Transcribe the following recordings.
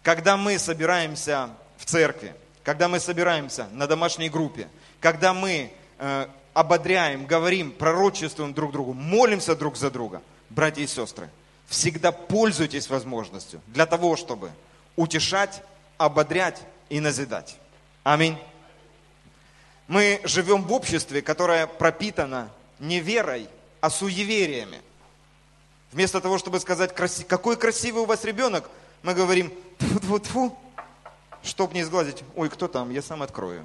когда мы собираемся в церкви, когда мы собираемся на домашней группе, когда мы ободряем, говорим, пророчествуем друг другу, молимся друг за друга, братья и сестры, всегда пользуйтесь возможностью для того, чтобы утешать, ободрять и назидать. Аминь. Мы живем в обществе, которое пропитано не верой, а суевериями. Вместо того, чтобы сказать, какой красивый у вас ребенок, мы говорим, тьфу-тьфу-тьфу, чтоб не сглазить, ой, кто там, я сам открою.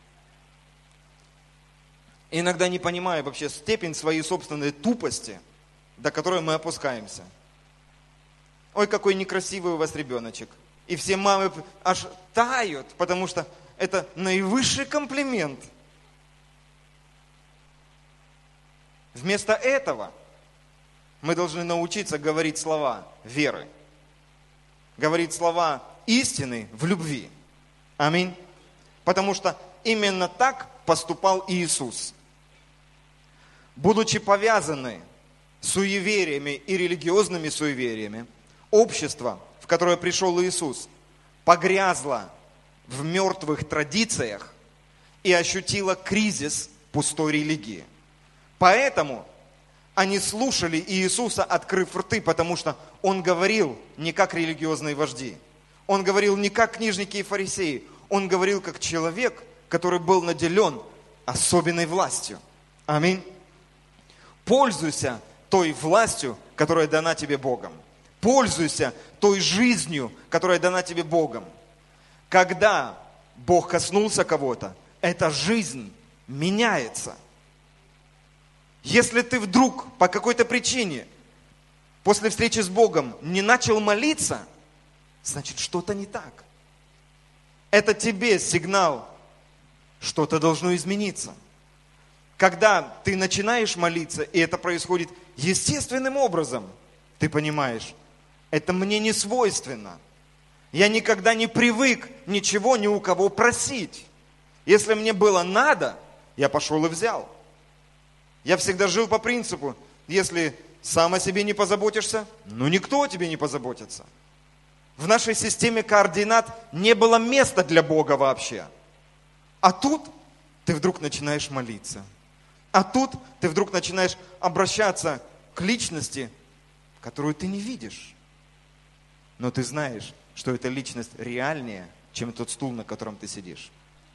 Иногда не понимая вообще степень своей собственной тупости, до которой мы опускаемся. Ой, какой некрасивый у вас ребеночек. И все мамы аж тают, потому что это наивысший комплимент. Вместо этого мы должны научиться говорить слова веры, говорить слова истины в любви. Аминь. Потому что именно так поступал Иисус. Будучи повязаны суевериями и религиозными суевериями, общество, в которое пришел Иисус, погрязло в мертвых традициях и ощутило кризис пустой религии. Поэтому они слушали Иисуса, открыв рты, потому что Он говорил не как религиозные вожди. Он говорил не как книжники и фарисеи. Он говорил как человек, который был наделен особенной властью. Аминь. Пользуйся той властью, которая дана тебе Богом. Пользуйся той жизнью, которая дана тебе Богом. Когда Бог коснулся кого-то, эта жизнь меняется. Если ты вдруг по какой-то причине после встречи с Богом не начал молиться, значит, что-то не так. Это тебе сигнал, что-то должно измениться. Когда ты начинаешь молиться, и это происходит естественным образом, ты понимаешь, это мне не свойственно. Я никогда не привык ничего ни у кого просить. Если мне было надо, я пошел и взял. Я всегда жил по принципу, если сам о себе не позаботишься, ну никто о тебе не позаботится. В нашей системе координат не было места для Бога вообще. А тут ты вдруг начинаешь молиться. А тут ты вдруг начинаешь обращаться к личности, которую ты не видишь. Но ты знаешь, что эта личность реальнее, чем тот стул, на котором ты сидишь.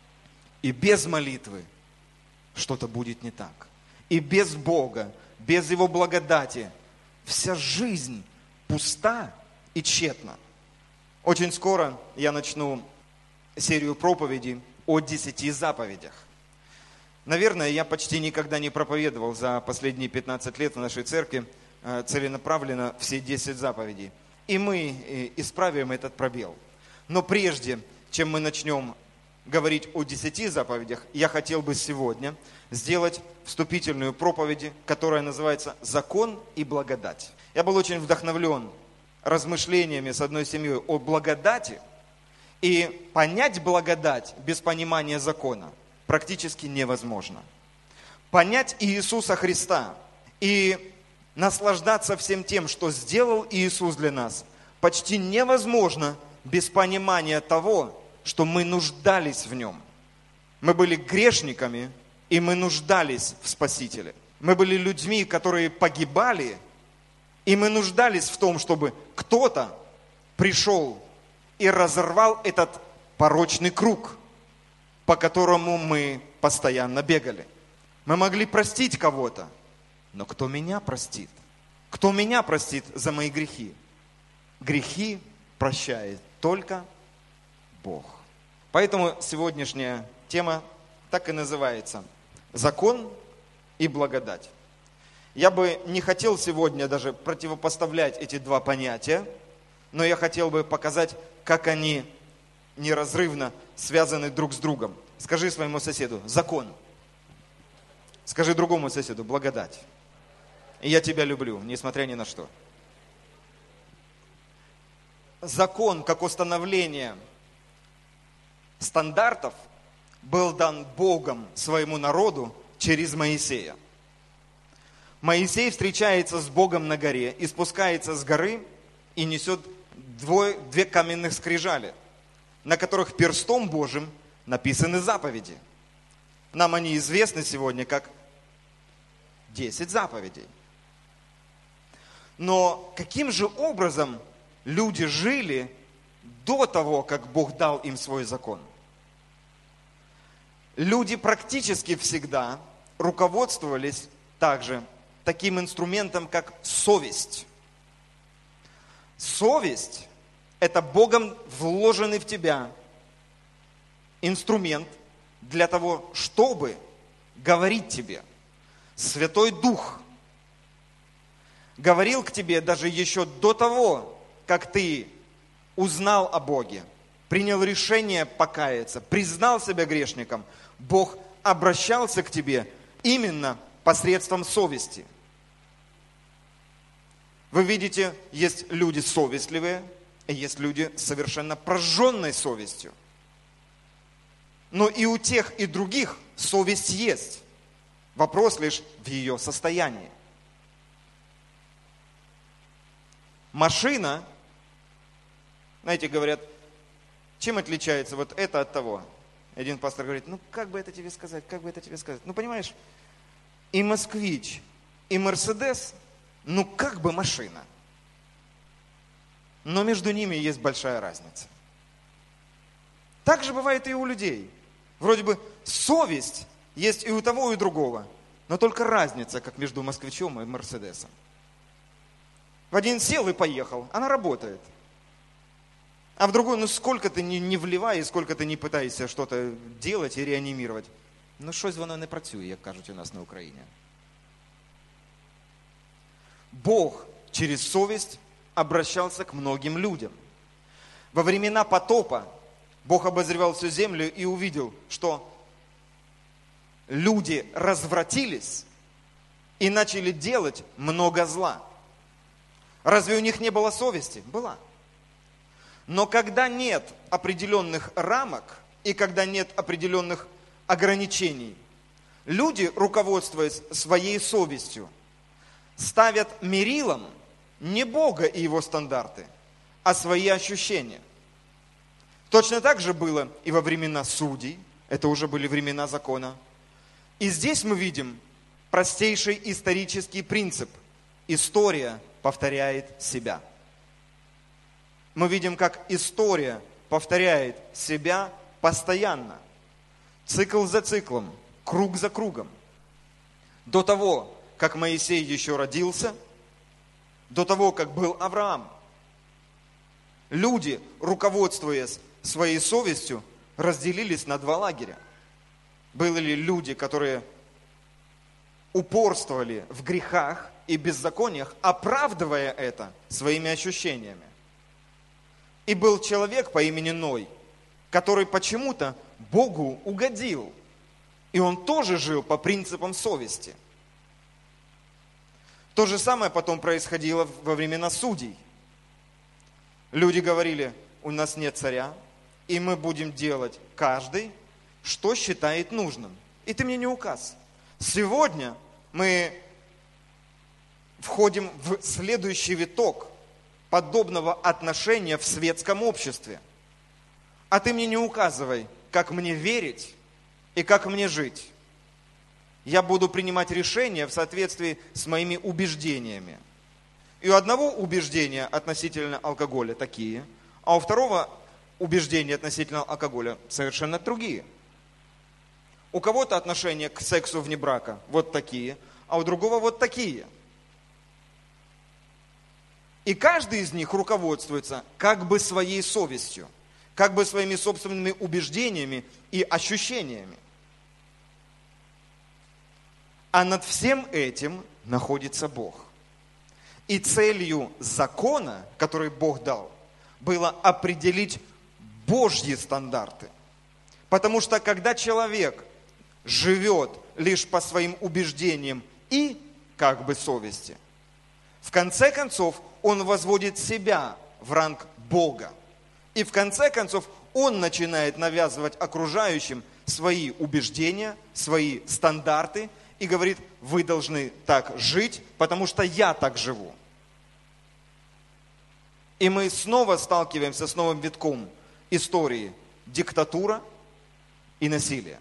И без молитвы что-то будет не так. И без Бога, без Его благодати, вся жизнь пуста и тщетна. Очень скоро я начну серию проповедей о 10 заповедях. Наверное, я почти никогда не проповедовал за последние 15 лет в нашей церкви целенаправленно все 10 заповедей. И мы исправим этот пробел. Но прежде, чем мы начнем говорить о 10 заповедях, я хотел бы сегодня сделать вступительную проповедь, которая называется «Закон и благодать». Я был очень вдохновлен размышлениями с одной семьей о благодати, и понять благодать без понимания закона практически невозможно. Понять Иисуса Христа и наслаждаться всем тем, что сделал Иисус для нас, почти невозможно без понимания того, что мы нуждались в Нем. Мы были грешниками, и мы нуждались в Спасителе. Мы были людьми, которые погибали, и мы нуждались в том, чтобы кто-то пришел и разорвал этот порочный круг, по которому мы постоянно бегали. Мы могли простить кого-то, но кто меня простит? Кто меня простит за мои грехи? Грехи прощает только Бог. Поэтому сегодняшняя тема так и называется «Закон и благодать». Я бы не хотел сегодня даже противопоставлять эти два понятия, но я хотел бы показать, как они неразрывно связаны друг с другом. Скажи своему соседу «закон». Скажи другому соседу «благодать». И я тебя люблю, несмотря ни на что. Закон, как установление стандартов, был дан Богом своему народу через Моисея. Моисей встречается с Богом на горе и спускается с горы и несет две каменных скрижали, на которых перстом Божьим написаны заповеди. Нам они известны сегодня как 10 заповедей. Но каким же образом люди жили до того, как Бог дал им свой закон? Люди практически всегда руководствовались также таким инструментом, как совесть. Совесть – это Богом вложенный в тебя инструмент для того, чтобы говорить тебе. Святой Дух говорил к тебе даже еще до того, как ты узнал о Боге, принял решение покаяться, признал себя грешником. Бог обращался к тебе именно посредством совести. Вы видите, есть люди совестливые, и есть люди совершенно прожженной совестью. Но и у тех, и других совесть есть. Вопрос лишь в ее состоянии. Машина, знаете, говорят, чем отличается вот это от того? Один пастор говорит, ну как бы это тебе сказать, Ну понимаешь, и москвич, и Мерседес, ну как бы машина. Но между ними есть большая разница. Так же бывает и у людей. Вроде бы совесть есть и у того, и у другого. Но только разница, как между москвичом и Мерседесом. В один сел и поехал, она работает. А в другой, ну сколько ты не вливай, и сколько ты не пытаешься что-то делать и реанимировать. Ну щось воно не працює, як кажуть у нас на Украине. Бог через совесть обращался к многим людям. Во времена потопа Бог обозревал всю землю и увидел, что люди развратились и начали делать много зла. Разве у них не было совести? Была. Но когда нет определенных рамок и когда нет определенных ограничений, люди, руководствуясь своей совестью, ставят мерилом не Бога и Его стандарты, а свои ощущения. Точно так же было и во времена судей, это уже были времена закона. И здесь мы видим простейший исторический принцип. История повторяет себя. Мы видим, как история повторяет себя постоянно. Цикл за циклом, круг за кругом. До того, как Моисей еще родился, до того, как был Авраам, люди, руководствуясь своей совестью, разделились на два лагеря. Были люди, которые упорствовали в грехах и беззакониях, оправдывая это своими ощущениями. И был человек по имени Ной, который почему-то Богу угодил. И он тоже жил по принципам совести. То же самое потом происходило во времена судей. Люди говорили, у нас нет царя, и мы будем делать каждый, что считает нужным. И ты мне не указ. Сегодня мы входим в следующий виток подобного отношения в светском обществе. А ты мне не указывай, как мне верить и как мне жить. Я буду принимать решения в соответствии с моими убеждениями. И у одного убеждения относительно алкоголя такие, а у второго убеждения относительно алкоголя совершенно другие. У кого-то отношения к сексу вне брака вот такие, а у другого вот такие. И каждый из них руководствуется как бы своей совестью, как бы своими собственными убеждениями и ощущениями. А над всем этим находится Бог. И целью закона, который Бог дал, было определить Божьи стандарты. Потому что когда человек живет лишь по своим убеждениям и как бы совести, в конце концов он возводит себя в ранг Бога. И в конце концов он начинает навязывать окружающим свои убеждения, свои стандарты и говорит, вы должны так жить, потому что я так живу. И мы снова сталкиваемся с новым витком истории. Диктатура и насилие.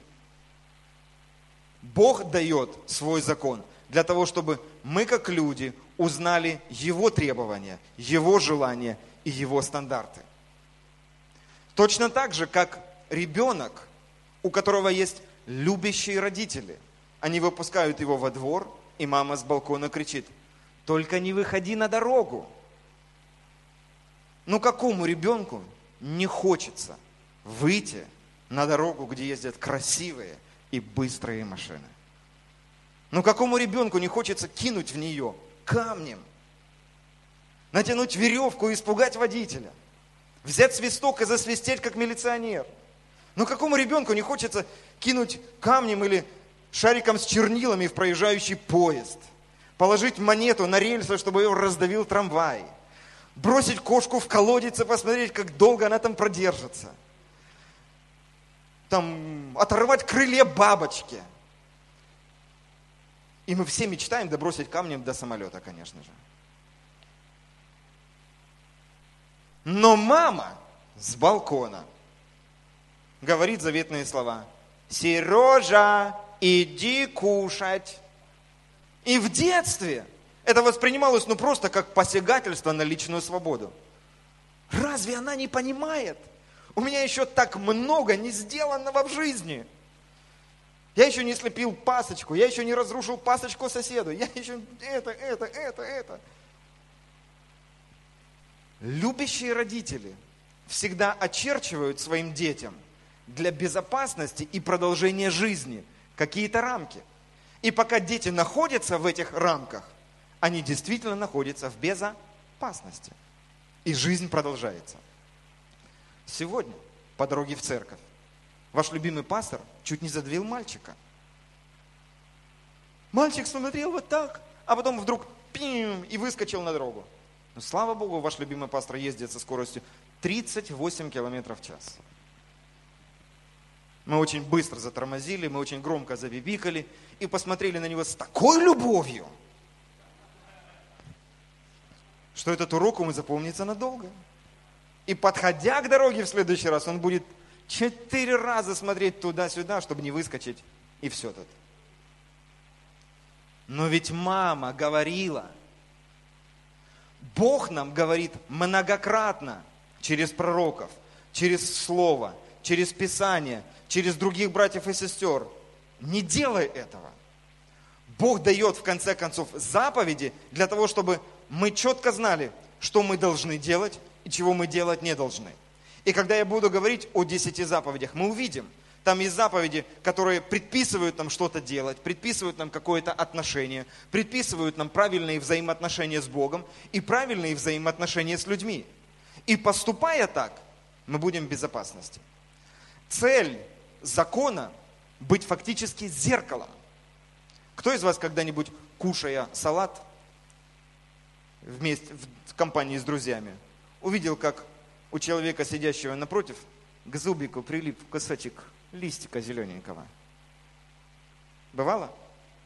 Бог дает свой закон для того, чтобы мы, как люди, узнали Его требования, Его желания и Его стандарты. Точно так же, как ребенок, у которого есть любящие родители. Они выпускают его во двор, и мама с балкона кричит: «Только не выходи на дорогу». Ну какому ребенку не хочется выйти на дорогу, где ездят красивые и быстрые машины? Ну какому ребенку не хочется кинуть в нее камнем, натянуть веревку и испугать водителя, взять свисток и засвистеть, как милиционер? Ну какому ребенку не хочется кинуть камнем или шариком с чернилами в проезжающий поезд, положить монету на рельсы, чтобы ее раздавил трамвай, бросить кошку в колодец и посмотреть, как долго она там продержится, там, оторвать крылья бабочки. И мы все мечтаем добросить камнем до самолета, конечно же. Но мама с балкона говорит заветные слова: «Сережа, иди кушать». И в детстве это воспринималось просто как посягательство на личную свободу. Разве она не понимает? У меня еще так много не сделанного в жизни. Я еще не слепил пасочку, я еще не разрушил пасочку соседу, я еще это. Любящие родители всегда очерчивают своим детям для безопасности и продолжения жизни какие-то рамки. И пока дети находятся в этих рамках, они действительно находятся в безопасности. И жизнь продолжается. Сегодня по дороге в церковь ваш любимый пастор чуть не задавил мальчика. Мальчик смотрел вот так, а потом вдруг пим, и выскочил на дорогу. Но слава Богу, ваш любимый пастор ездит со скоростью 38 километров в час. Мы очень быстро затормозили, мы очень громко забибикали и посмотрели на него с такой любовью, что этот урок ему запомнится надолго. И подходя к дороге в следующий раз, он будет 4 раза смотреть туда-сюда, чтобы не выскочить, и все тут. Но ведь мама говорила. Бог нам говорит многократно через пророков, через Слово, через Писание, через других братьев и сестер. Не делай этого. Бог дает, в конце концов, заповеди для того, чтобы мы четко знали, что мы должны делать и чего мы делать не должны. И когда я буду говорить о 10 заповедях, мы увидим, там есть заповеди, которые предписывают нам что-то делать, предписывают нам какое-то отношение, предписывают нам правильные взаимоотношения с Богом и правильные взаимоотношения с людьми. И поступая так, мы будем в безопасности. Цель закона – быть фактически зеркалом. Кто из вас когда-нибудь, кушая салат вместе в компании с друзьями, увидел, как у человека, сидящего напротив, к зубику прилип кусочек листика зелененького? Бывало?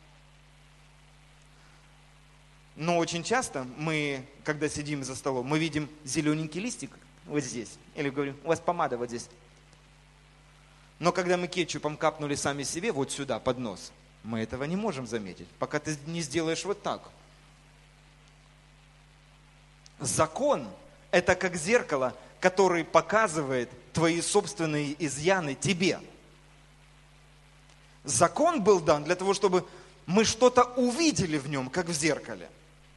Но очень часто мы, когда сидим за столом, мы видим зелененький листик вот здесь. Или говорим: у вас помада вот здесь. Но когда мы кетчупом капнули сами себе вот сюда, под нос, мы этого не можем заметить, пока ты не сделаешь вот так. Закон – это как зеркало, которое показывает твои собственные изъяны тебе. Закон был дан для того, чтобы мы что-то увидели в нем, как в зеркале.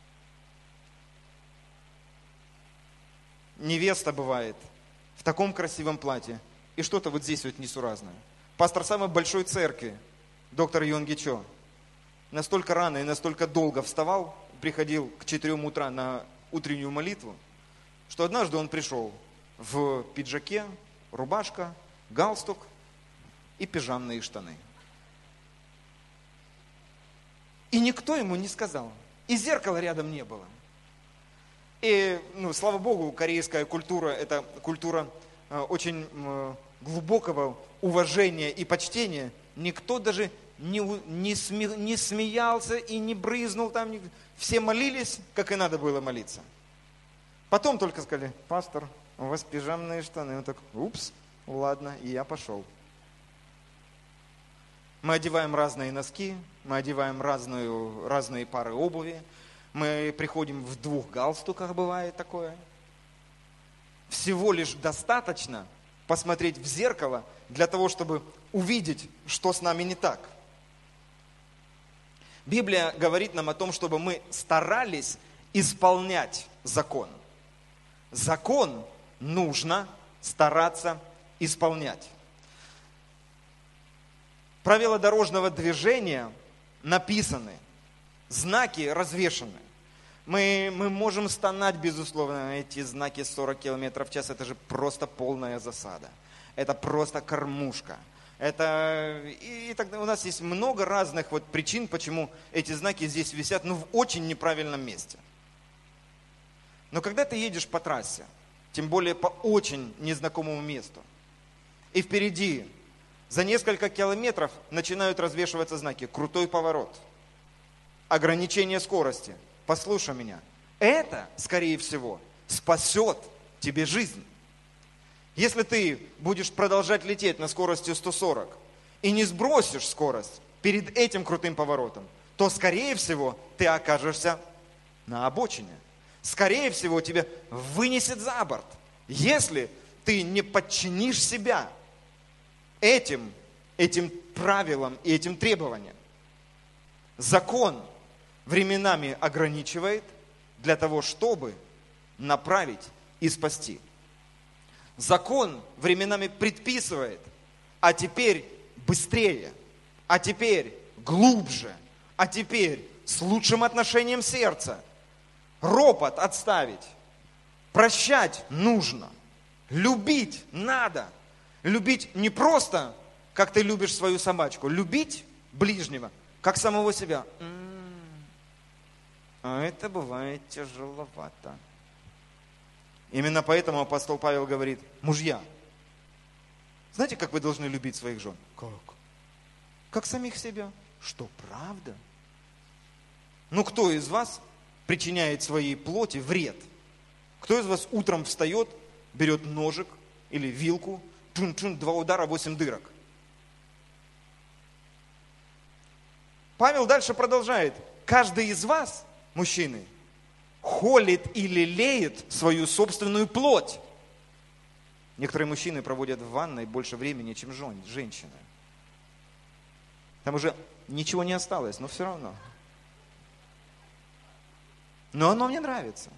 Невеста бывает в таком красивом платье, и что-то вот здесь вот несуразное. Пастор самой большой церкви, доктор Йонги Чо, настолько рано и настолько долго вставал, приходил к 4 утра на утреннюю молитву, что однажды он пришел в пиджаке, рубашка, галстук и пижамные штаны. И никто ему не сказал. И зеркала рядом не было. И, слава Богу, корейская культура – это культура очень глубокого уважения и почтения. Никто даже не смеялся и не брызнул там. Все молились, как и надо было молиться. Потом только сказали: пастор, у вас пижамные штаны. Он так: упс, ладно, и я пошел. Мы одеваем разные носки, мы одеваем разные пары обуви, мы приходим в 2 галстуках, бывает такое. Всего лишь достаточно посмотреть в зеркало для того, чтобы увидеть, что с нами не так. Библия говорит нам о том, чтобы мы старались исполнять закон. Закон нужно стараться исполнять. Правила дорожного движения написаны, знаки развешаны. Мы можем стонать, безусловно, эти знаки 40 км в час, это же просто полная засада. Это просто кормушка. И тогда у нас есть много разных причин, почему эти знаки здесь висят, в очень неправильном месте. Но когда ты едешь по трассе, тем более по очень незнакомому месту, и впереди за несколько километров начинают развешиваться знаки: крутой поворот, ограничение скорости. Послушай меня, это, скорее всего, спасет тебе жизнь. Если ты будешь продолжать лететь на скорости 140 и не сбросишь скорость перед этим крутым поворотом, то, скорее всего, ты окажешься на обочине. Скорее всего, тебя вынесет за борт, если ты не подчинишь себя этим правилам и этим требованиям. Закон временами ограничивает для того, чтобы направить и спасти. Закон временами предписывает: а теперь быстрее, а теперь глубже, а теперь с лучшим отношением сердца. Ропот отставить. Прощать нужно. Любить надо. Любить не просто, как ты любишь свою собачку. Любить ближнего, как самого себя. А это бывает тяжеловато. Именно поэтому апостол Павел говорит: мужья, знаете, как вы должны любить своих жен? Как? Как самих себя. Что, правда? Кто из вас причиняет своей плоти вред? Кто из вас утром встает, берет ножик или вилку, 2 удара, 8 дырок? Павел дальше продолжает: каждый из вас, мужчины, холит и лелеет свою собственную плоть. Некоторые мужчины проводят в ванной больше времени, чем женщины. Там уже ничего не осталось, но все равно. Но оно мне нравится.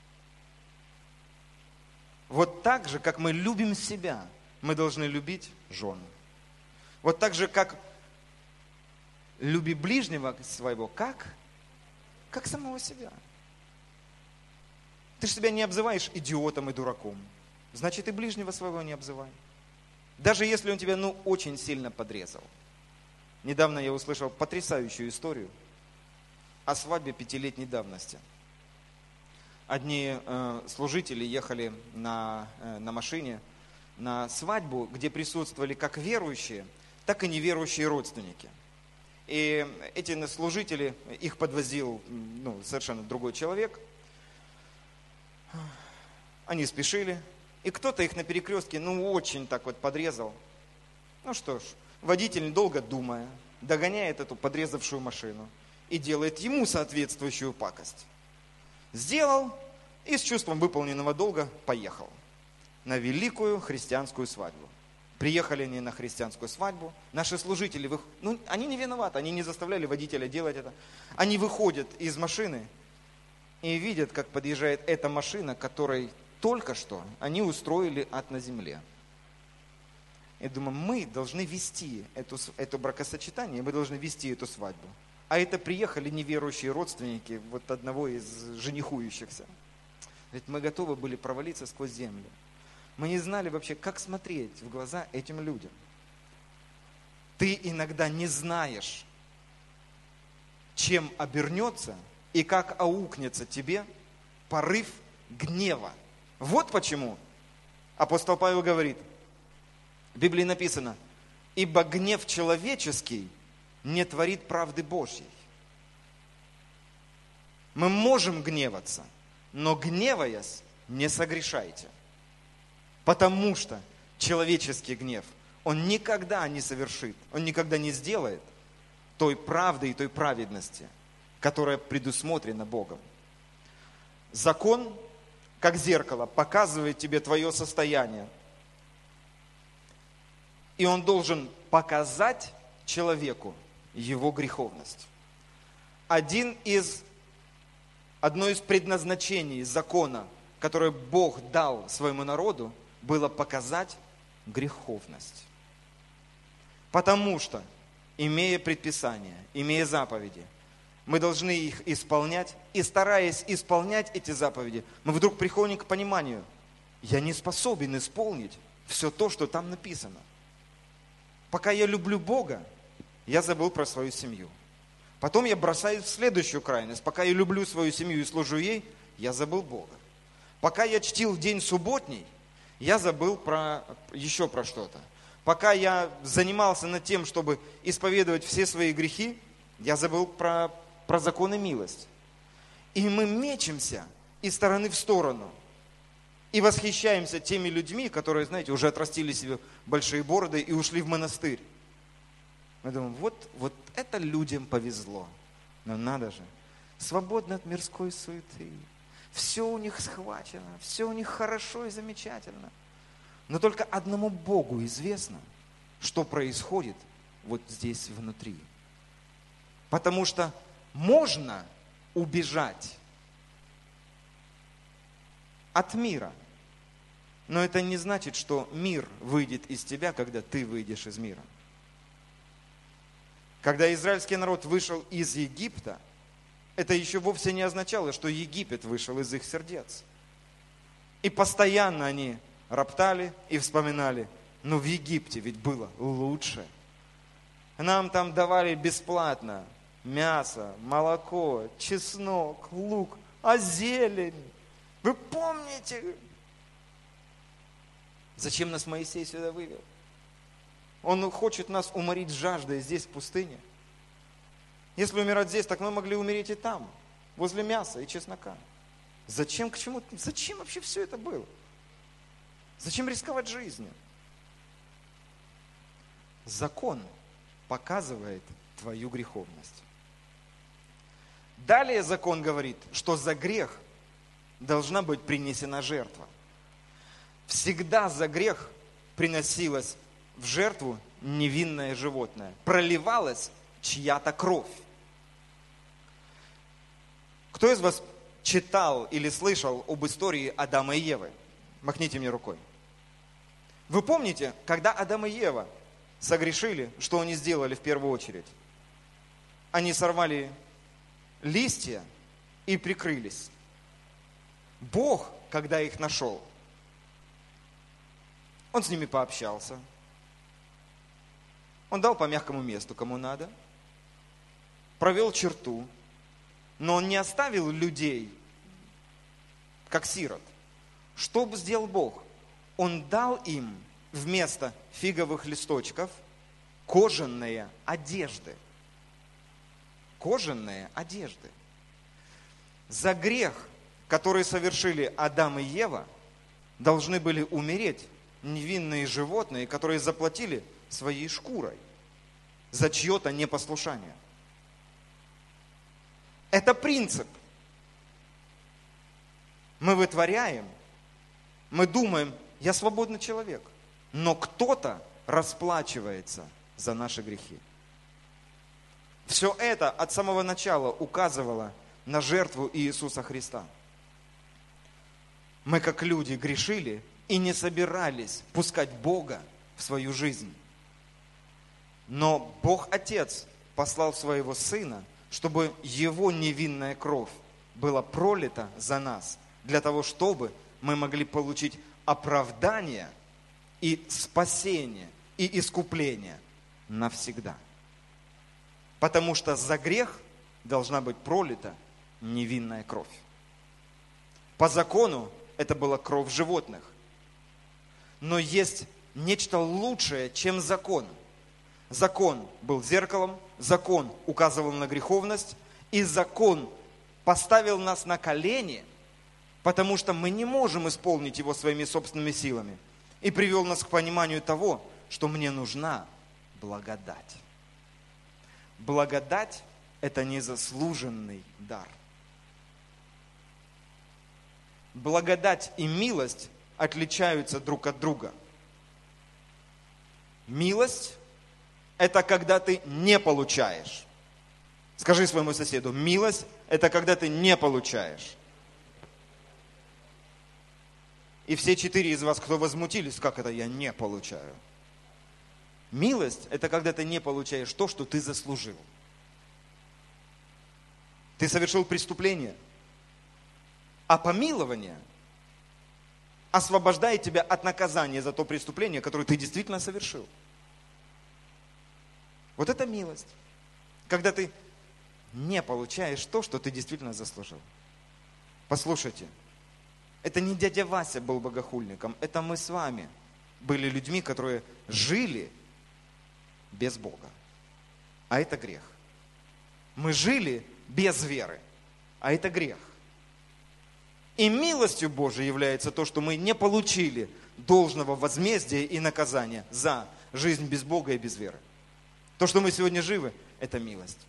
Вот так же, как мы любим себя, мы должны любить жен. Вот так же, как люби ближнего своего, как самого себя. Ты же себя не обзываешь идиотом и дураком. Значит, и ближнего своего не обзывай. Даже если он тебя, очень сильно подрезал. Недавно я услышал потрясающую историю о свадьбе 5-летней давности. Одни служители ехали на машине на свадьбу, где присутствовали как верующие, так и неверующие родственники. И эти служители, их подвозил совершенно другой человек. Они спешили, и кто-то их на перекрестке, очень так подрезал. Что ж, водитель, долго думая, догоняет эту подрезавшую машину и делает ему соответствующую пакость. Сделал и с чувством выполненного долга поехал на великую христианскую свадьбу. Приехали они на христианскую свадьбу. Наши служители, они не виноваты, они не заставляли водителя делать это. Они выходят из машины и видят, как подъезжает эта машина, которой только что они устроили ад на земле. Я думаю, мы должны вести это бракосочетание, мы должны вести эту свадьбу. А это приехали неверующие родственники одного из женихующихся. Ведь мы готовы были провалиться сквозь землю. Мы не знали вообще, как смотреть в глаза этим людям. Ты иногда не знаешь, чем обернется и как аукнется тебе порыв гнева. Вот почему апостол Павел говорит, в Библии написано: ибо гнев человеческий не творит правды Божьей. Мы можем гневаться, но гневаясь, не согрешайте. Потому что человеческий гнев, он никогда не совершит, он никогда не сделает той правды и той праведности, которая предусмотрена Богом. Закон, как зеркало, показывает тебе твое состояние. И он должен показать человеку его греховность. Одно из предназначений закона, которое Бог дал своему народу, было показать греховность. Потому что, имея предписания, имея заповеди, мы должны их исполнять, и стараясь исполнять эти заповеди, мы вдруг приходим к пониманию, я не способен исполнить все то, что там написано. Пока я люблю Бога, я забыл про свою семью. Потом я бросаюсь в следующую крайность. Пока я люблю свою семью и служу ей, я забыл Бога. Пока я чтил день субботний, я забыл еще про что-то. Пока я занимался над тем, чтобы исповедовать все свои грехи, я забыл про закон и милость. И мы мечемся из стороны в сторону. И восхищаемся теми людьми, которые, знаете, уже отрастили себе большие бороды и ушли в монастырь. Мы думаем, вот это людям повезло. Но надо же, свободны от мирской суеты. Все у них схвачено, все у них хорошо и замечательно. Но только одному Богу известно, что происходит вот здесь внутри. Потому что можно убежать от мира. Но это не значит, что мир выйдет из тебя, когда ты выйдешь из мира. Когда израильский народ вышел из Египта, это еще вовсе не означало, что Египет вышел из их сердец. И постоянно они роптали и вспоминали, но в Египте ведь было лучше. Нам там давали бесплатно мясо, молоко, чеснок, лук, а зелень. Вы помните? Зачем нас Моисей сюда вывел? Он хочет нас уморить жаждой здесь, в пустыне. Если умирать здесь, так мы могли умереть и там, возле мяса и чеснока. Зачем, к чему? Зачем вообще все это было? Зачем рисковать жизнью? Закон показывает твою греховность. Далее закон говорит, что за грех должна быть принесена жертва. Всегда за грех приносилась в жертву невинное животное. Проливалась чья-то кровь. Кто из вас читал или слышал об истории Адама и Евы? Махните мне рукой. Вы помните, когда Адам и Ева согрешили, что они сделали в первую очередь? Они сорвали листья и прикрылись. Бог, когда их нашел, Он с ними пообщался. Он дал по мягкому месту, кому надо. Провел черту. Но Он не оставил людей, как сирот. Что бы сделал Бог? Он дал им вместо фиговых листочков кожаные одежды. Кожаные одежды. За грех, который совершили Адам и Ева, должны были умереть невинные животные, которые заплатили своей шкурой за чье-то непослушание. Это принцип. Мы вытворяем, мы думаем, я свободный человек, но кто-то расплачивается за наши грехи. Все это от самого начала указывало на жертву Иисуса Христа. Мы, как люди, грешили и не собирались пускать Бога в свою жизнь. Но Бог Отец послал своего Сына, чтобы Его невинная кровь была пролита за нас, для того, чтобы мы могли получить оправдание и спасение, и искупление навсегда. Потому что за грех должна быть пролита невинная кровь. По закону это была кровь животных. Но есть нечто лучшее, чем закон. Закон был зеркалом, закон указывал на греховность, и закон поставил нас на колени, потому что мы не можем исполнить его своими собственными силами. И привел нас к пониманию того, что мне нужна благодать. Благодать – это незаслуженный дар. Благодать и милость отличаются друг от друга. Милость – это когда ты не получаешь. Скажи своему соседу, милость – это когда ты не получаешь. И все 4 из вас, кто возмутились, как это я не получаю? Милость – это когда ты не получаешь то, что ты заслужил. Ты совершил преступление, а помилование освобождает тебя от наказания за то преступление, которое ты действительно совершил. Вот это милость. Когда ты не получаешь то, что ты действительно заслужил. Послушайте, это не дядя Вася был богохульником, это мы с вами были людьми, которые жили без Бога. А это грех. Мы жили без веры, а это грех. И милостью Божией является то, что мы не получили должного возмездия и наказания за жизнь без Бога и без веры. То, что мы сегодня живы, это милость.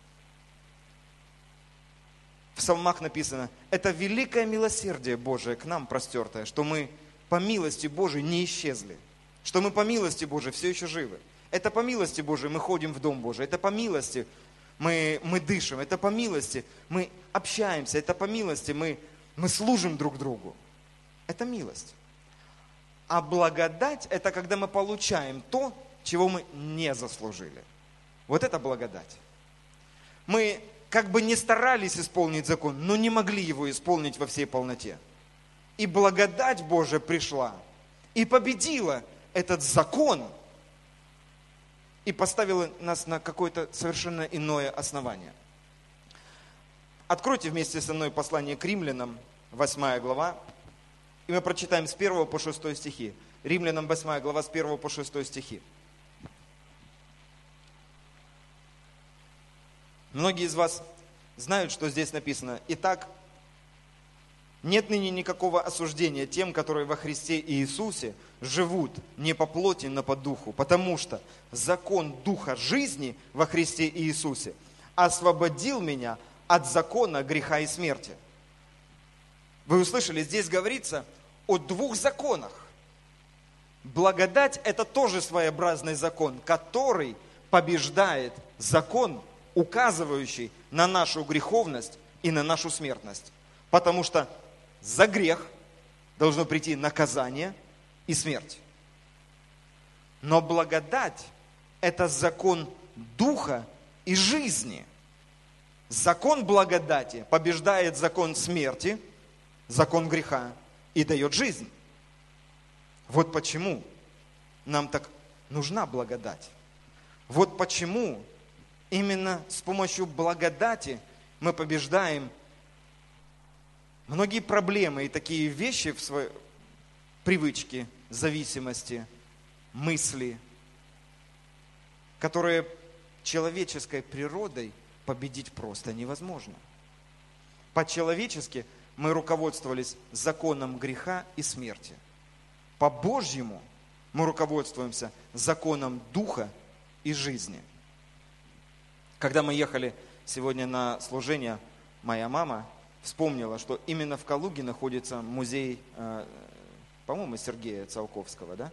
В Псалмах написано, это великое милосердие Божие к нам простертое, что мы по милости Божией не исчезли, что мы по милости Божией все еще живы. Это по милости Божией мы ходим в Дом Божий, это по милости мы дышим, это по милости мы общаемся, это по милости мы служим друг другу. Это милость. А благодать – это когда мы получаем то, чего мы не заслужили. Вот это благодать. Мы как бы не старались исполнить закон, но не могли его исполнить во всей полноте. И благодать Божия пришла и победила этот закон и поставила нас на какое-то совершенно иное основание. Откройте вместе со мной послание к Римлянам, 8 глава, и мы прочитаем с 1 по 6 стихи. Римлянам 8 глава, с 1 по 6 стихи. Многие из вас знают, что здесь написано. Итак, нет ныне никакого осуждения тем, которые во Христе Иисусе живут не по плоти, но по духу, потому что закон Духа жизни во Христе Иисусе освободил меня от закона греха и смерти. Вы услышали, здесь говорится о 2 законах. Благодать – это тоже своеобразный закон, который побеждает закон, указывающий на нашу греховность и на нашу смертность. Потому что за грех должно прийти наказание и смерть. Но благодать – это закон Духа и жизни. Закон благодати побеждает закон смерти, закон греха и дает жизнь. Вот почему нам так нужна благодать. Вот почему именно с помощью благодати мы побеждаем многие проблемы и такие вещи в своей привычке, зависимости, мысли, которые человеческой природой победить просто невозможно. По-человечески мы руководствовались законом греха и смерти. По-божьему мы руководствуемся законом Духа и жизни. Когда мы ехали сегодня на служение, моя мама вспомнила, что именно в Калуге находится музей, по-моему, Сергея Циолковского, да?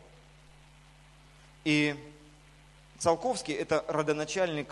И Циолковский – это родоначальник,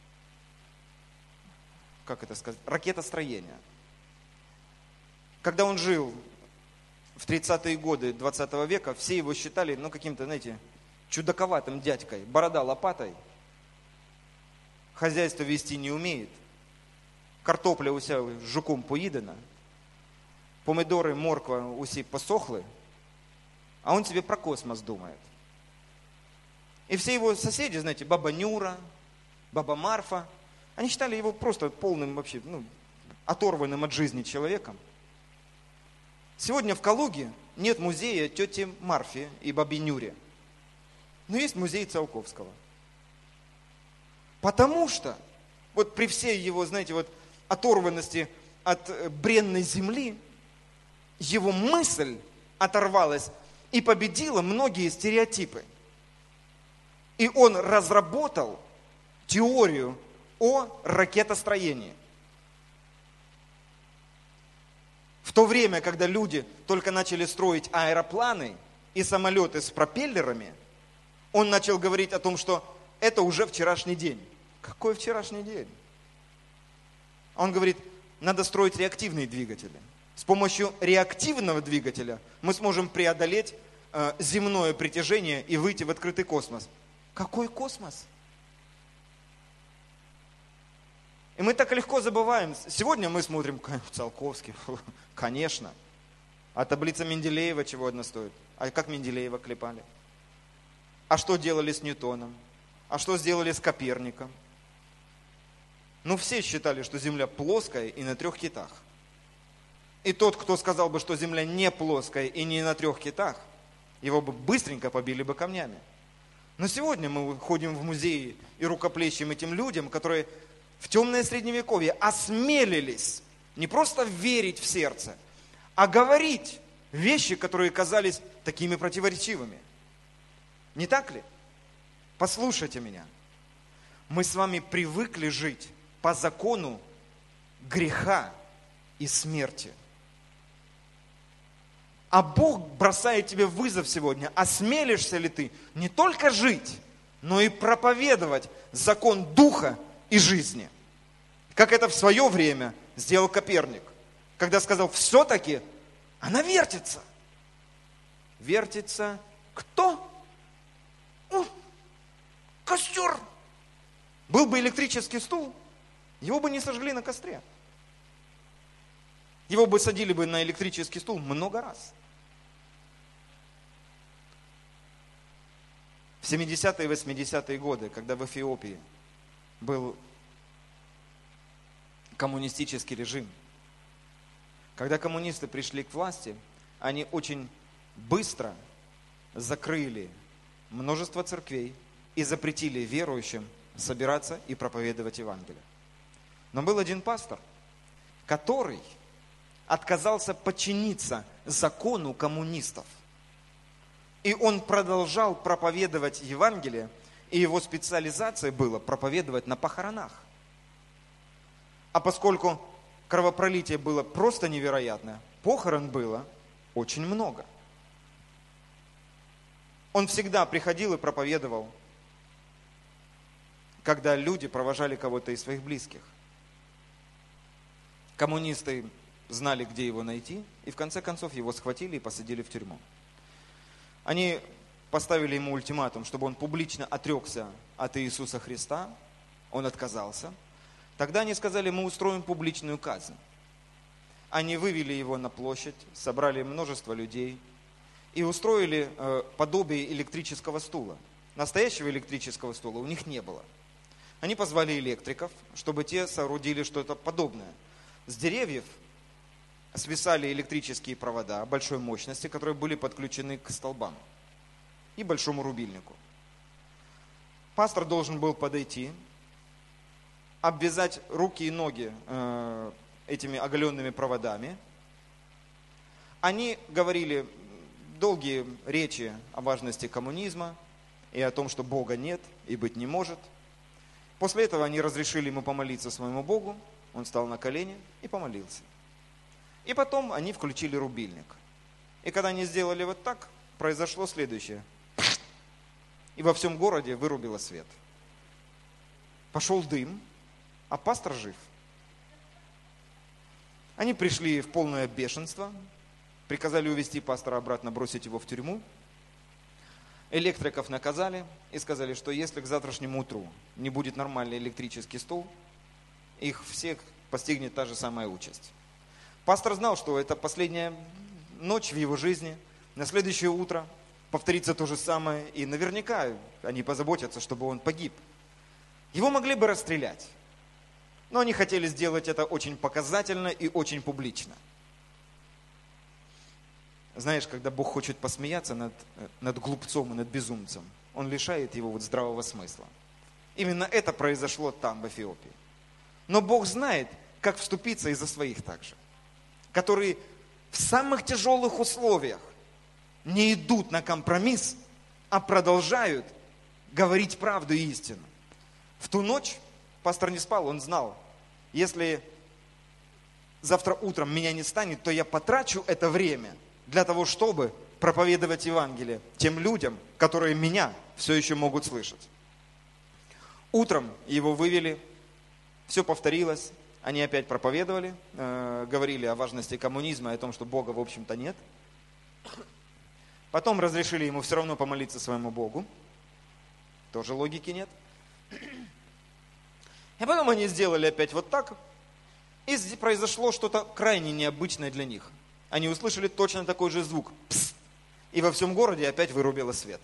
как это сказать, ракетостроения. Когда он жил в 30-е годы 20 века, все его считали, каким-то, знаете, чудаковатым дядькой, борода лопатой, хозяйство вести не умеет, картопля уся жуком поїдена, помидоры, морква уси посохлы, а он себе про космос думает. И все его соседи, знаете, баба Нюра, баба Марфа, они считали его просто полным вообще, оторванным от жизни человеком. Сегодня в Калуге нет музея тети Марфи и бабе Нюре, но есть музей Циолковского. Потому что вот при всей его, знаете, вот оторванности от бренной земли, его мысль оторвалась и победила многие стереотипы. И он разработал теорию о ракетостроении. В то время, когда люди только начали строить аэропланы и самолеты с пропеллерами, он начал говорить о том, что это уже вчерашний день. Какой вчерашний день? Он говорит, надо строить реактивные двигатели. С помощью реактивного двигателя мы сможем преодолеть земное притяжение и выйти в открытый космос. Какой космос? И мы так легко забываем. Сегодня мы смотрим, Циолковский, конечно. А таблица Менделеева чего одна стоит? А как Менделеева клепали? А что делали с Ньютоном? А что сделали с Коперником? Ну, все считали, что Земля плоская и на 3 китах. И тот, кто сказал бы, что Земля не плоская и не на 3 китах, его бы быстренько побили бы камнями. Но сегодня мы ходим в музеи и рукоплещем этим людям, которые в темное средневековье осмелились не просто верить в сердце, а говорить вещи, которые казались такими противоречивыми. Не так ли? Послушайте меня. Мы с вами привыкли жить по закону греха и смерти. А Бог бросает тебе вызов сегодня. Осмелишься ли ты не только жить, но и проповедовать закон духа и жизни? Как это в свое время сделал Коперник, когда сказал, все-таки она вертится. Вертится кто? Костер. Был бы электрический стул, его бы не сожгли на костре. Его бы садили бы на электрический стул много раз. В 70-е и 80-е годы, когда в Эфиопии был коммунистический режим, когда коммунисты пришли к власти, они очень быстро закрыли множество церквей и запретили верующим собираться и проповедовать Евангелие. Но был один пастор, который отказался подчиниться закону коммунистов. И он продолжал проповедовать Евангелие, и его специализацией было проповедовать на похоронах. А поскольку кровопролитие было просто невероятное, похорон было очень много. Он всегда приходил и проповедовал, когда люди провожали кого-то из своих близких. Коммунисты знали, где его найти, и в конце концов его схватили и посадили в тюрьму. Они поставили ему ультиматум, чтобы он публично отрекся от Иисуса Христа. Он отказался. Тогда они сказали, мы устроим публичную казнь. Они вывели его на площадь, собрали множество людей и устроили подобие электрического стула. Настоящего электрического стула у них не было. Они позвали электриков, чтобы те соорудили что-то подобное. С деревьев свисали электрические провода большой мощности, которые были подключены к столбам и большому рубильнику. Пастор должен был подойти, обвязать руки и ноги этими оголенными проводами. Они говорили долгие речи о важности коммунизма и о том, что Бога нет и быть не может. После этого они разрешили ему помолиться своему Богу. Он встал на колени и помолился. И потом они включили рубильник. И когда они сделали вот так, произошло следующее. И во всем городе вырубило свет. Пошел дым, а пастор жив. Они пришли в полное бешенство, приказали увезти пастора обратно, бросить его в тюрьму. Электриков наказали и сказали, что если к завтрашнему утру не будет нормальный электрический стул, их всех постигнет та же самая участь. Пастор знал, что это последняя ночь в его жизни. На следующее утро повторится то же самое, и наверняка они позаботятся, чтобы он погиб. Его могли бы расстрелять, но они хотели сделать это очень показательно и очень публично. Знаешь, когда Бог хочет посмеяться над глупцом и над безумцем, Он лишает его вот здравого смысла. Именно это произошло там, в Эфиопии. Но Бог знает, как вступиться и за своих также, которые в самых тяжелых условиях не идут на компромисс, а продолжают говорить правду и истину. В ту ночь пастор не спал, он знал, если завтра утром меня не станет, то я потрачу это время для того, чтобы проповедовать Евангелие тем людям, которые меня все еще могут слышать. Утром его вывели, все повторилось, они опять проповедовали, говорили о важности коммунизма и о том, что Бога, в общем-то, нет. Потом разрешили ему все равно помолиться своему Богу. Тоже логики нет. И потом они сделали опять вот так. И произошло что-то крайне необычное для них. Они услышали точно такой же звук. Пс! И во всем городе опять вырубило свет.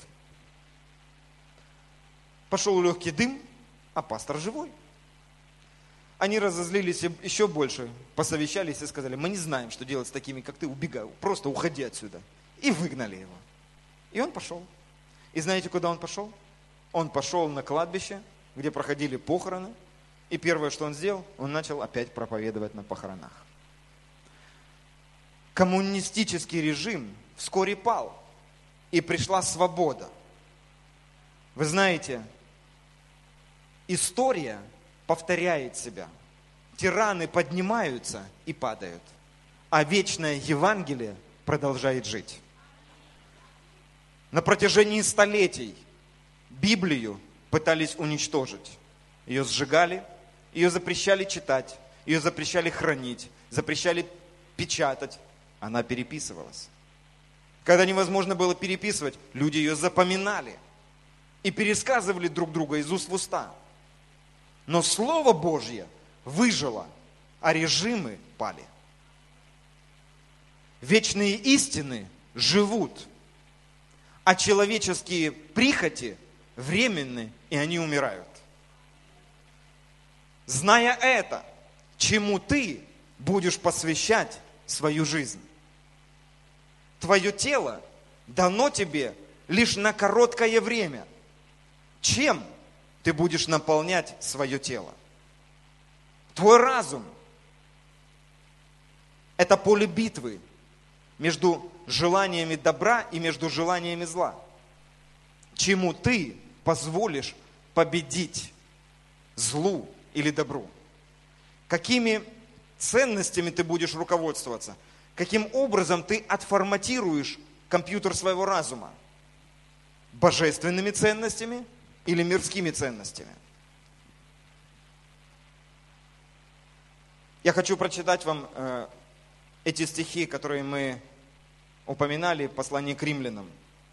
Пошел легкий дым, а пастор живой. Они разозлились еще больше, посовещались и сказали: мы не знаем, что делать с такими, как ты, убегай, просто уходи отсюда. И выгнали его. И он пошел. И знаете, куда он пошел? Он пошел на кладбище, где проходили похороны. И первое, что он сделал, он начал опять проповедовать на похоронах. Коммунистический режим вскоре пал. И пришла свобода. Вы знаете, история повторяет себя. Тираны поднимаются и падают. А вечное Евангелие продолжает жить. На протяжении столетий Библию пытались уничтожить. Ее сжигали, ее запрещали читать, ее запрещали хранить, запрещали печатать. Она переписывалась. Когда невозможно было переписывать, люди ее запоминали и пересказывали друг друга из уст в уста. Но Слово Божье выжило, а режимы пали. Вечные истины живут, а человеческие прихоти временны, и они умирают. Зная это, чему ты будешь посвящать свою жизнь? Твое тело дано тебе лишь на короткое время. Чем ты будешь наполнять свое тело? Твой разум – это поле битвы между желаниями добра и между желаниями зла. Чему ты позволишь победить? Злу или добру? Какими ценностями ты будешь руководствоваться? Каким образом ты отформатируешь компьютер своего разума? Божественными ценностями или мирскими ценностями? Я хочу прочитать вам эти стихи, которые мы упоминали в послании к римлянам,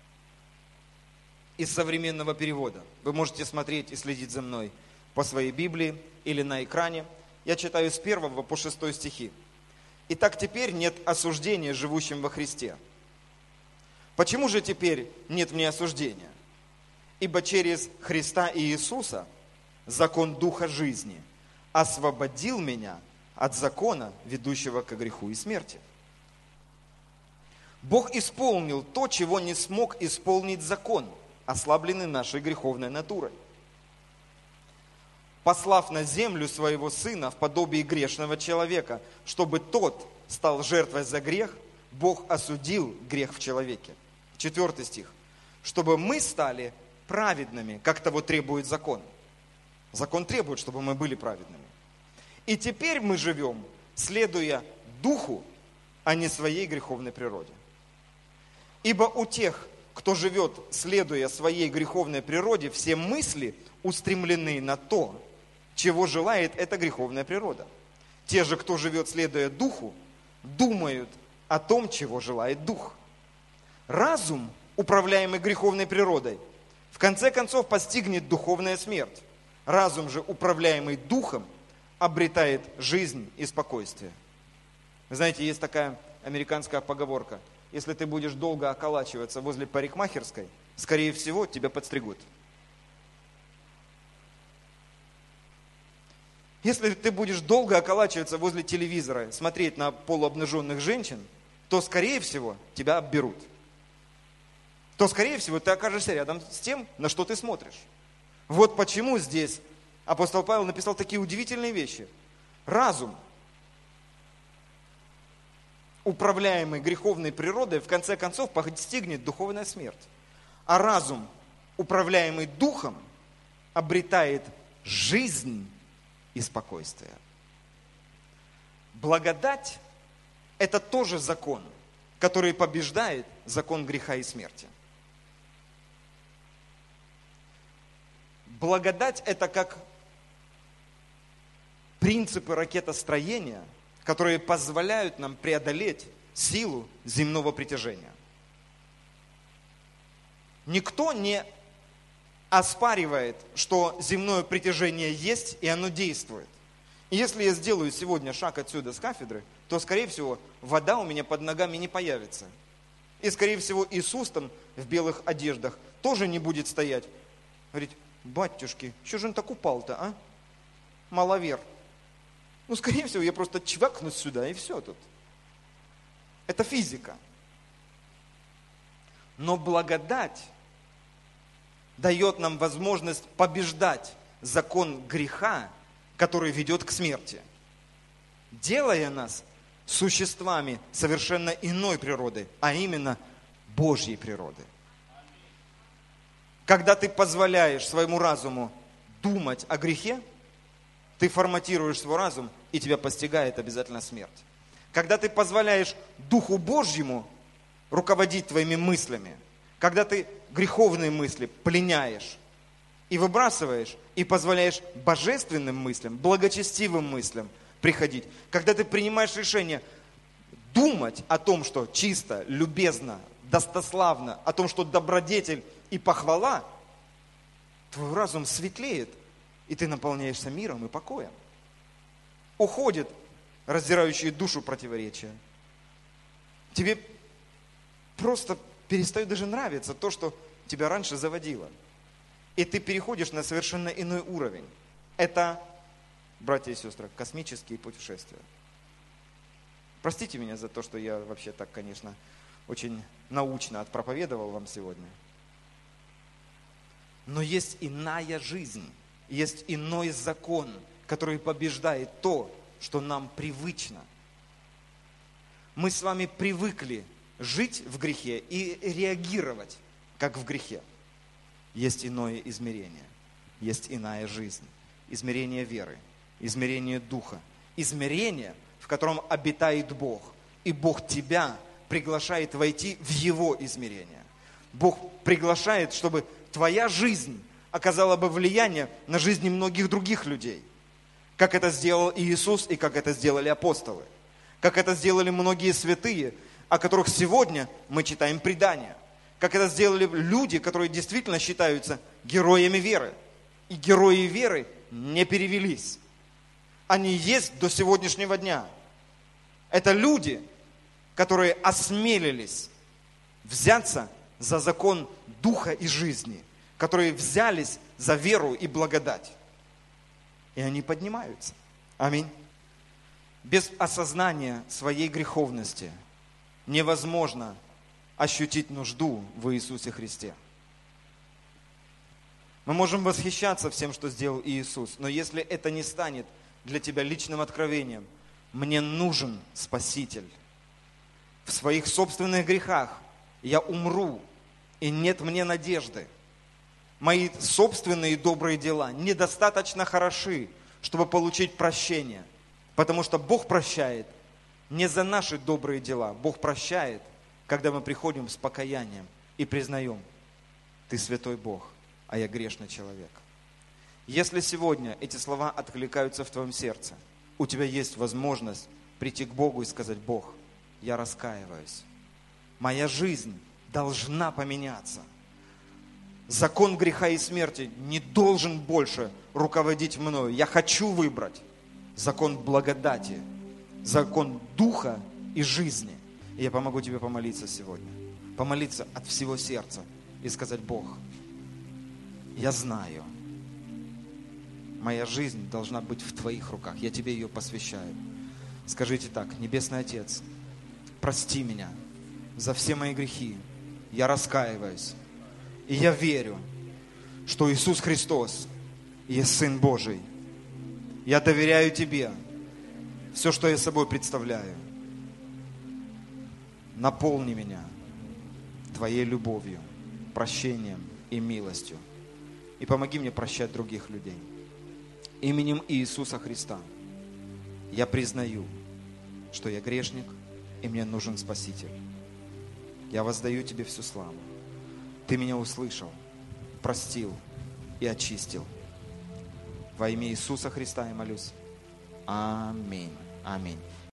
из современного перевода. Вы можете смотреть и следить за мной по своей Библии или на экране. Я читаю с 1 по 6 стихи. «Итак, теперь нет осуждения живущим во Христе. Почему же теперь нет мне осуждения? Ибо через Христа и Иисуса закон Духа жизни освободил меня от закона, ведущего ко греху и смерти. Бог исполнил то, чего не смог исполнить закон, ослабленный нашей греховной натурой. Послав на землю своего Сына в подобии грешного человека, чтобы тот стал жертвой за грех, Бог осудил грех в человеке». 4 стих. «Чтобы мы стали праведными, как того требует закон». Закон требует, чтобы мы были праведными. «И теперь мы живем, следуя Духу, а не своей греховной природе. Ибо у тех, кто живет, следуя своей греховной природе, все мысли устремлены на то, чего желает эта греховная природа. Те же, кто живет, следуя Духу, думают о том, чего желает Дух. Разум, управляемый греховной природой, в конце концов постигнет духовная смерть. Разум же, управляемый Духом, обретает жизнь и спокойствие». Вы знаете, есть такая американская поговорка: если ты будешь долго околачиваться возле парикмахерской, скорее всего, тебя подстригут. Если ты будешь долго околачиваться возле телевизора, смотреть на полуобнаженных женщин, то, скорее всего, тебя обберут. То, скорее всего, ты окажешься рядом с тем, на что ты смотришь. Вот почему здесь апостол Павел написал такие удивительные вещи. Разум, управляемый греховной природой, в конце концов постигнет духовная смерть. А разум, управляемый духом, обретает жизнь и спокойствие. Благодать – это тоже закон, который побеждает закон греха и смерти. Благодать – это как принципы ракетостроения, которые позволяют нам преодолеть силу земного притяжения. Никто не оспаривает, что земное притяжение есть и оно действует. И если я сделаю сегодня шаг отсюда с кафедры, то, скорее всего, вода у меня под ногами не появится. И, скорее всего, Иисус там в белых одеждах тоже не будет стоять. Говорит: батюшки, что же он так упал-то, а? Маловер. Ну, скорее всего, я просто чвакнусь сюда, и все тут. Это физика. Но благодать дает нам возможность побеждать закон греха, который ведет к смерти, делая нас существами совершенно иной природы, а именно Божьей природы. Когда ты позволяешь своему разуму думать о грехе, ты форматируешь свой разум, и тебя постигает обязательно смерть. Когда ты позволяешь Духу Божьему руководить твоими мыслями, когда ты греховные мысли пленяешь и выбрасываешь, и позволяешь божественным мыслям, благочестивым мыслям приходить, когда ты принимаешь решение думать о том, что чисто, любезно, достославно, о том, что добродетель и похвала, твой разум светлеет, и ты наполняешься миром и покоем. Уходит раздирающие душу противоречия. Тебе просто перестает даже нравиться то, что тебя раньше заводило. И ты переходишь на совершенно иной уровень. Это, братья и сестры, космические путешествия. Простите меня за то, что я вообще так, конечно, очень научно отпроповедовал вам сегодня. Но есть иная жизнь, есть иной закон, который побеждает то, что нам привычно. Мы с вами привыкли жить в грехе и реагировать, как в грехе. Есть иное измерение, есть иная жизнь, измерение веры, измерение духа, измерение, в котором обитает Бог. И Бог тебя приглашает войти в Его измерение. Бог приглашает, чтобы твоя жизнь оказала бы влияние на жизни многих других людей. Как это сделал Иисус и как это сделали апостолы. Как это сделали многие святые, о которых сегодня мы читаем предания. Как это сделали люди, которые действительно считаются героями веры. И герои веры не перевелись. Они есть до сегодняшнего дня. Это люди, которые осмелились взяться за закон духа и жизни, которые взялись за веру и благодать. И они поднимаются. Аминь. Без осознания своей греховности невозможно ощутить нужду в Иисусе Христе. Мы можем восхищаться всем, что сделал Иисус, но если это не станет для тебя личным откровением, мне нужен Спаситель. В своих собственных грехах я умру, и нет мне надежды. Мои собственные добрые дела недостаточно хороши, чтобы получить прощение. Потому что Бог прощает не за наши добрые дела. Бог прощает, когда мы приходим с покаянием и признаем: ты святой Бог, а я грешный человек. Если сегодня эти слова откликаются в твоем сердце, у тебя есть возможность прийти к Богу и сказать: Бог, я раскаиваюсь. Моя жизнь должна поменяться. Закон греха и смерти не должен больше руководить мною. Я хочу выбрать закон благодати, закон духа и жизни. И я помогу тебе помолиться сегодня. Помолиться от всего сердца и сказать: Бог, я знаю, моя жизнь должна быть в твоих руках. Я тебе ее посвящаю. Скажите так: Небесный Отец, прости меня за все мои грехи. Я раскаиваюсь. И я верю, что Иисус Христос есть Сын Божий. Я доверяю Тебе все, что я собой представляю. наполни меня Твоей любовью, прощением и милостью. И помоги мне прощать других людей. Именем Иисуса Христа я признаю, что я грешник, и мне нужен Спаситель. Я воздаю Тебе всю славу. Ты меня услышал, простил и очистил. Во имя Иисуса Христа я молюсь. Аминь. Аминь.